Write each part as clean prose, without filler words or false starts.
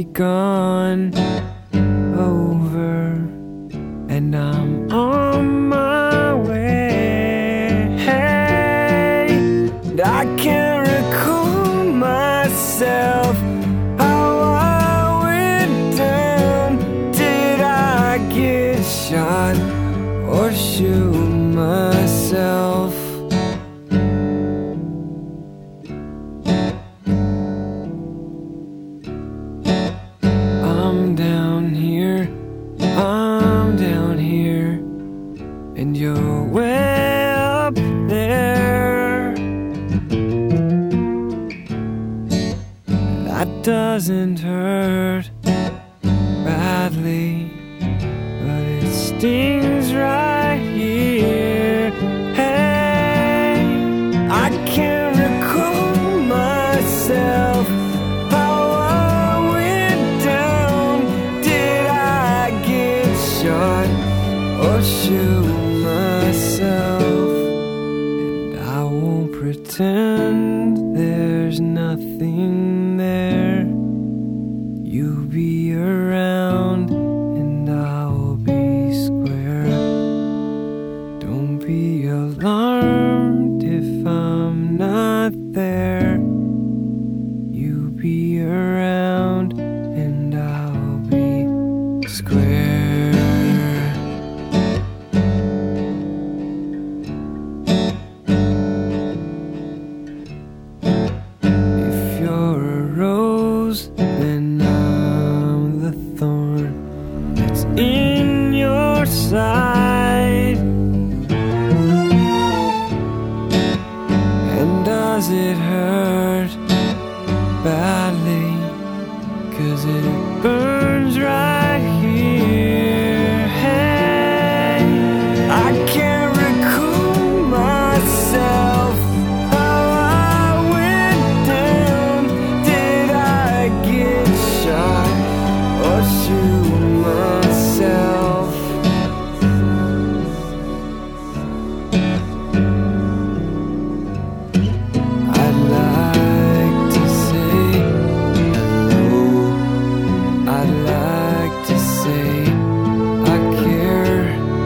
gone over, and I'm on my way. And I can't recall myself how I went down. Did I get shot or shoot myself? I'm down here, and you're way up there. That doesn't hurt badly, but it stings right here. Hey, I can't recall myself how I went down. Did I get shot or shoot myself? And I won't pretend there's nothing there. You be around and I'll be square. Don't be alarmed if I'm not there. You be around and I'll be square. If you're a rose, then I'm the thorn that's in your side. And does it hurt badly? 'Cause it burns right here. Hey, I can't recall myself how I went down. Did I get shot or shoot myself? I'd like to say hello. I'd like to say I care.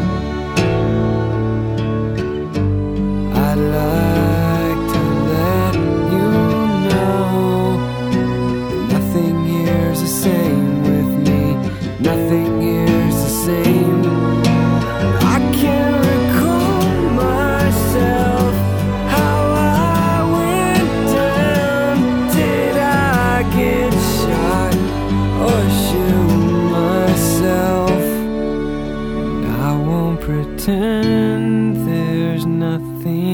I'd like to let you know that nothing here's the same with me. Nothing here's the same. I can't recall myself how I went down. Did I get shot or shoot myself? And I won't pretend there's nothing